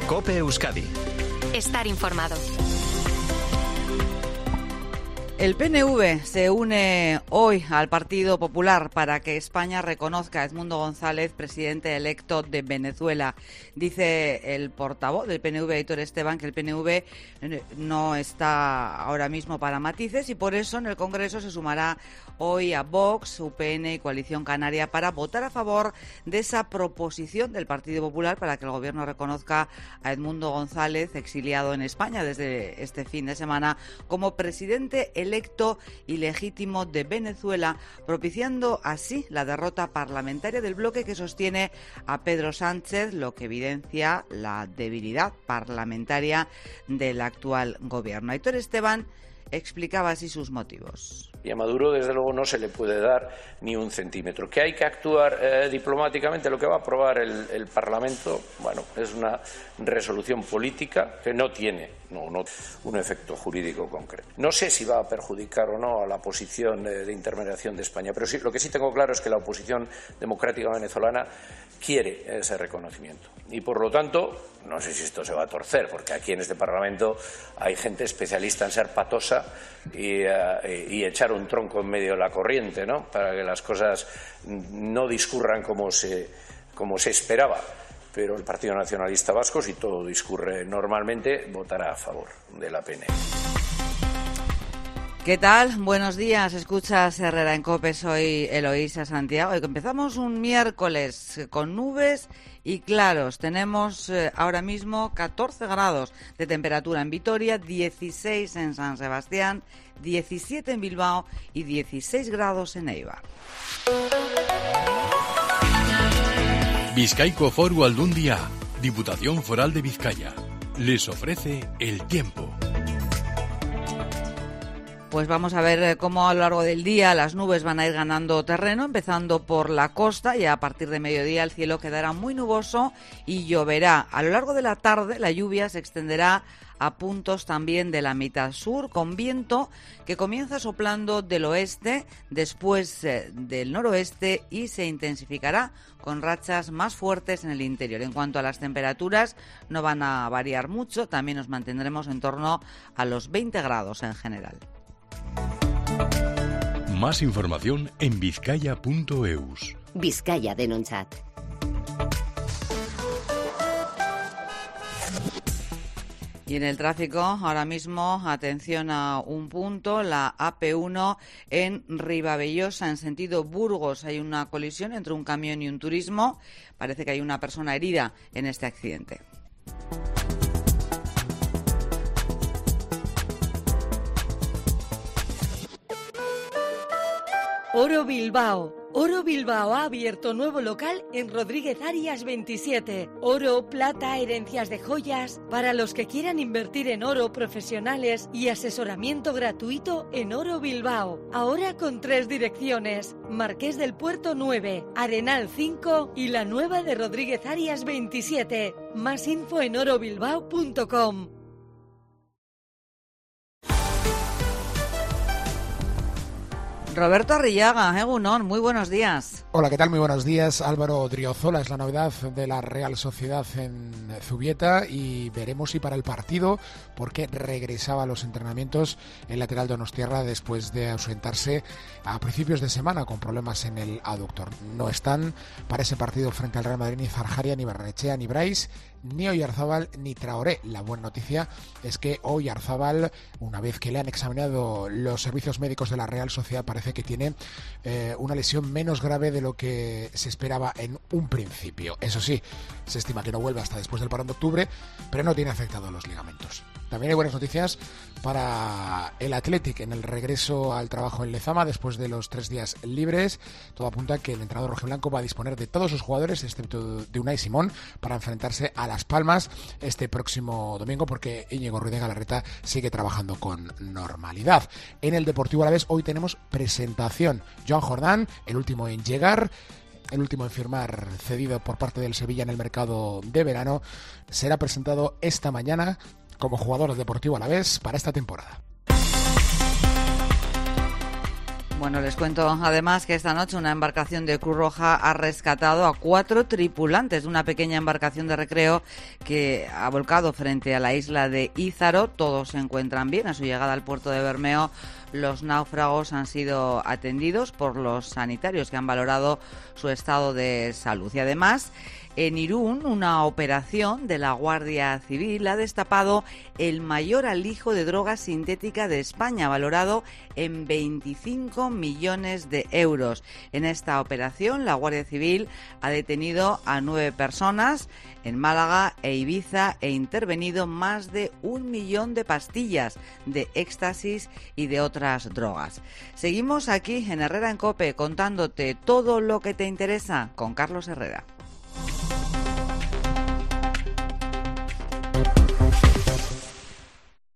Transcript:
COPE Euskadi. Estar informado. El PNV se une hoy al Partido Popular para que España reconozca a Edmundo González, presidente electo de Venezuela. Dice el portavoz del PNV, Aitor Esteban, que el PNV no está ahora mismo para matices y por eso en el Congreso se sumará hoy a Vox, UPN y Coalición Canaria para votar a favor de esa proposición del Partido Popular para que el Gobierno reconozca a Edmundo González, exiliado en España desde este fin de semana, como presidente electo y legítimo de Venezuela, propiciando así la derrota parlamentaria del bloque que sostiene a Pedro Sánchez, lo que evidencia la debilidad parlamentaria del actual Gobierno. Aitor Esteban explicaba así sus motivos. Y a Maduro, desde luego, no se le puede dar ni un centímetro. Que hay que actuar diplomáticamente, lo que va a aprobar el Parlamento, bueno, es una resolución política que no tiene un efecto jurídico concreto. No sé si va a perjudicar o no a la posición de intermediación de España, pero sí, lo que sí tengo claro es que la oposición democrática venezolana quiere ese reconocimiento. Y por lo tanto, no sé si esto se va a torcer, porque aquí en este Parlamento hay gente especialista en ser patosa y echar un tronco en medio de la corriente, ¿no?, para que las cosas no discurran como se esperaba. Pero el Partido Nacionalista Vasco, si todo discurre normalmente, votará a favor de la PNV. ¿Qué tal? Buenos días. Escuchas Herrera en COPE. Soy Eloísa Santiago. Y empezamos un miércoles con nubes y claros. Tenemos ahora mismo 14 grados de temperatura en Vitoria, 16 en San Sebastián, 17 en Bilbao y 16 grados en Eibar. Bizkaiko Foru Aldundia, Diputación Foral de Vizcaya, les ofrece el tiempo. Pues vamos a ver cómo a lo largo del día las nubes van a ir ganando terreno, empezando por la costa, y a partir de mediodía el cielo quedará muy nuboso y lloverá. A lo largo de la tarde la lluvia se extenderá a puntos también de la mitad sur, con viento que comienza soplando del oeste, después del noroeste, y se intensificará con rachas más fuertes en el interior. En cuanto a las temperaturas, no van a variar mucho, también nos mantendremos en torno a los 20 grados en general. Más información en bizkaia.eus. Vizcaya denontzat. Y en el tráfico, ahora mismo, atención a un punto, la AP1 en Ribavellosa, en sentido Burgos. Hay una colisión entre un camión y un turismo. Parece que hay una persona herida en este accidente. Oro Bilbao. Oro Bilbao ha abierto nuevo local en Rodríguez Arias 27. Oro, plata, herencias de joyas. Para los que quieran invertir en oro, profesionales y asesoramiento gratuito en Oro Bilbao. Ahora con 3 direcciones: Marqués del Puerto 9, Arenal 5 y la nueva de Rodríguez Arias 27. Más info en orobilbao.com. Roberto Arrillaga, Egunon, muy buenos días. Hola, ¿qué tal? Muy buenos días. Álvaro Odriozola es la novedad de la Real Sociedad en Zubieta y veremos si para el partido, porque regresaba a los entrenamientos el lateral donostiarra después de ausentarse a principios de semana con problemas en el aductor. No están para ese partido frente al Real Madrid ni Zarjaria, ni Barrenechea, ni Brais, ni Oyarzábal, ni Traoré. La buena noticia es que Oyarzábal, una vez que le han examinado los servicios médicos de la Real Sociedad, parece que tiene una lesión menos grave de lo que se esperaba en un principio. Eso sí, se estima que no vuelve hasta después del parón de octubre, pero no tiene afectados los ligamentos. También hay buenas noticias para el Athletic en el regreso al trabajo en Lezama después de los 3 días libres. Todo apunta a que el entrenador rojiblanco va a disponer de todos sus jugadores, excepto de Unai Simón, para enfrentarse a Las Palmas este próximo domingo, porque Íñigo Ruiz de Galarreta sigue trabajando con normalidad. En el Deportivo Alavés hoy tenemos presentación. Joan Jordán, el último en llegar, el último en firmar, cedido por parte del Sevilla en el mercado de verano, será presentado esta mañana como jugador del Deportivo Alavés para esta temporada. Bueno, les cuento además que esta noche una embarcación de Cruz Roja ha rescatado a 4 tripulantes de una pequeña embarcación de recreo que ha volcado frente a la isla de Ízaro. Todos se encuentran bien. A su llegada al puerto de Bermeo, los náufragos han sido atendidos por los sanitarios que han valorado su estado de salud. Y además, en Irún, una operación de la Guardia Civil ha destapado el mayor alijo de droga sintética de España, valorado en 25 millones de euros. En esta operación, la Guardia Civil ha detenido a 9 personas en Málaga e Ibiza e intervenido más de 1 millón de pastillas de éxtasis y de otras drogas. Seguimos aquí en Herrera en COPE contándote todo lo que te interesa con Carlos Herrera.